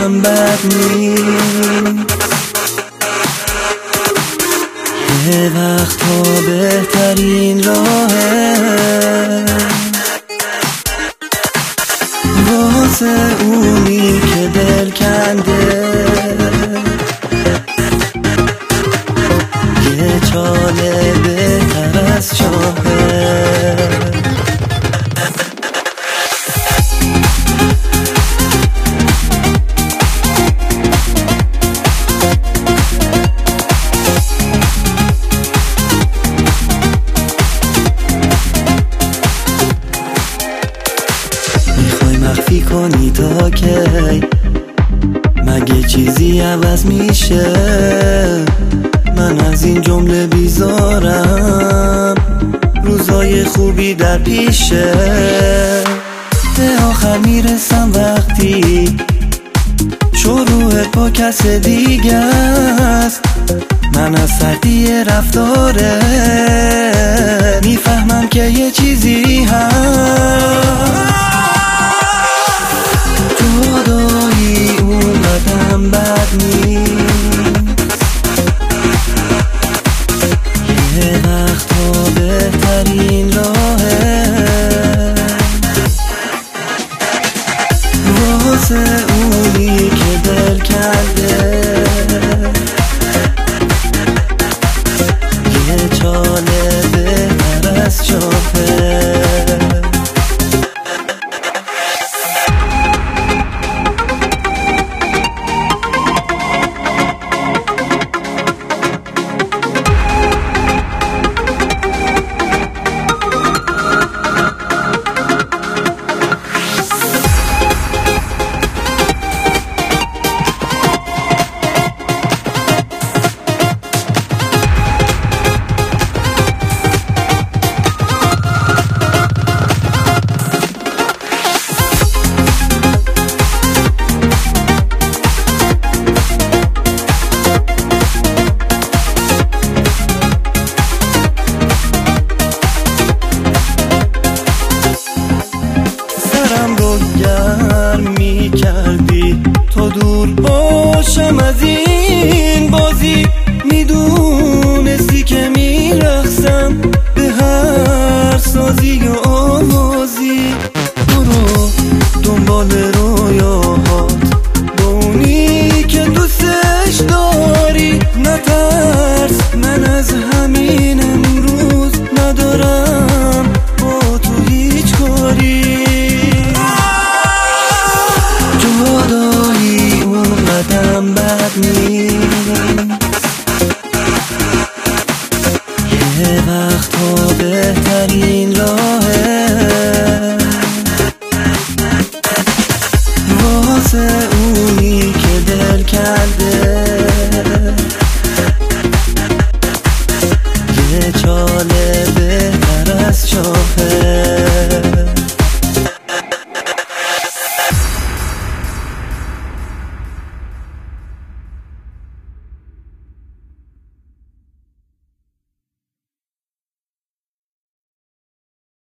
اونقدرم بد نیست. یه وقتا بهترین راهه واسه اونی که دل کنده یه چاله بهتر از چاهه. مخفی کنی تا کی؟ مگه چیزی عوض میشه؟ من از این جمله بیزارم، روزای خوبی در پیشه. به آخر میرسم وقتی شروعت با کس دیگه است. من از سردی رفتاره میفهمم که یه چیزی هست. جدایی اونقدرم بد نیست. یه وقتا بهترین راهه واسه اونی که دل کرده یه چاله بهتر از چاهه. می کردی تا دور باشم از این بازی، میدونستی که میرقصم به هر سازی و آوازی. برو دنبال رویاهات با اونی که دوستش داری، نترس من از همین امروز ندارم با تو هیچ کاری. جدایی اونقدرم بد نیست. یه وقتا بهترین راهه واسه اونی